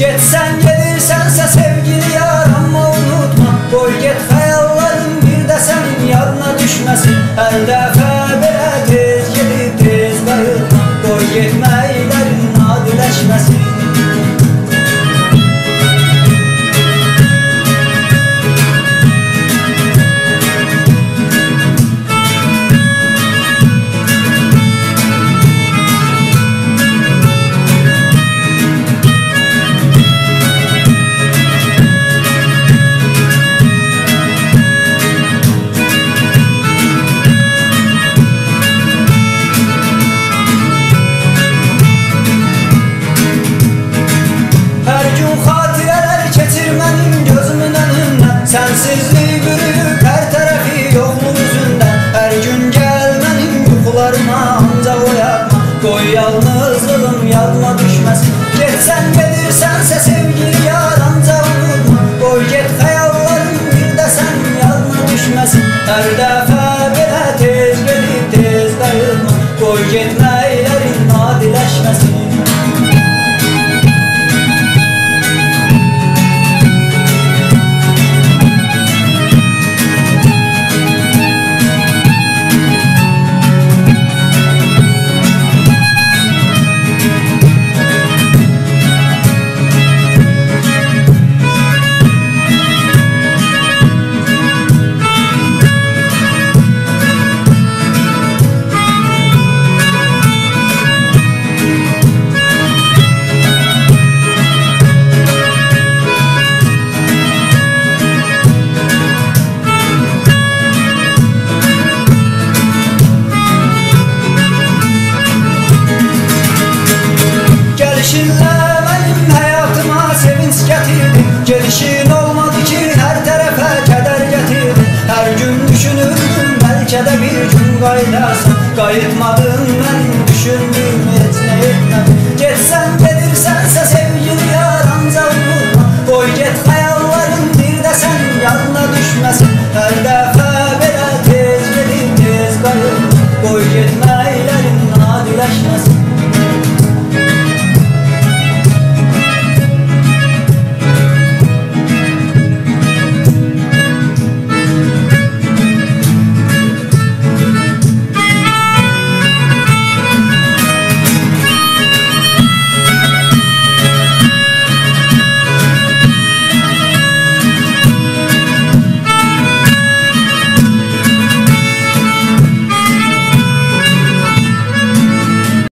Getsən gedirsənsə sevgili yar, amma unutma, qoy get xəyalların bir də sənin yadına düşməsin. Hər dəfə belə tez gedib tez qayıtma, qoy getməklərin adiləşməsin. Sənsizlik bürüyüb hər tərəfi yoxluq üzündən. Hər gün gəl mənim yuxularıma ancaq oyatma, qoy yalnızlığım yadıma düşməsin. Getsən gedirsənsə sevgili yar, ancaq unutma, qoy get xəyalların bir də sənin yadına düşməsin. Hər dəfə belə tez gedib tez qayıtma, qoy getməklərin adiləşməsin. Gəlişinlə mənim həyatıma sevinç gətirdin, gelişin olmadı ki hər tərəfə kədər gətirdin. Hər gün düşünürdüm bəlkə də bir gün qayıdarsan, qayıtmadın.